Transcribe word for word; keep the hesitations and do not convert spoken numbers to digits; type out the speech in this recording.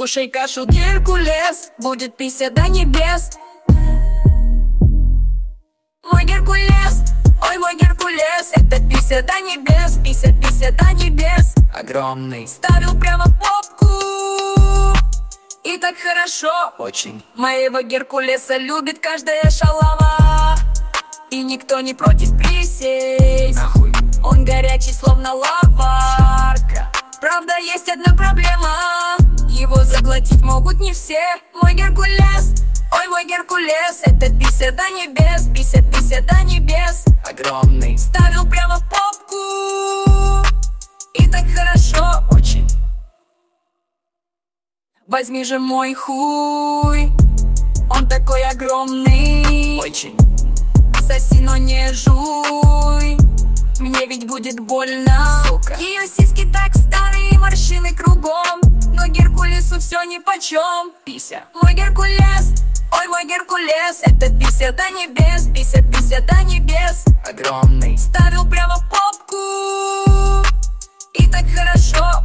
Кушай кашу, Геркулес, будет пися до небес. Мой Геркулес, ой, мой Геркулес, это пися до небес, пися, пися до небес. Огромный, ставил прямо в попку, и так хорошо очень. Моего Геркулеса любит каждая шалава, и никто не против присесть. Нахуй. Он горячий, словно лава. Правда, есть одна проблема, его заглотить могут не все. Мой Геркулес, ой, мой Геркулес, это пися до небес, пися, пися до небес. Огромный, ставил прямо в попку, и так хорошо очень. Возьми же мой хуй, он такой огромный. Очень. Соси, но не жуй, мне ведь будет больно. Сука. Ее сиськи так старые, морщины кругом, но Геркулесу все нипочем. Пися. Мой Геркулес, ой, мой Геркулес, это пися до небес, пися, пися до небес. Огромный, ставил прямо в попку, и так хорошо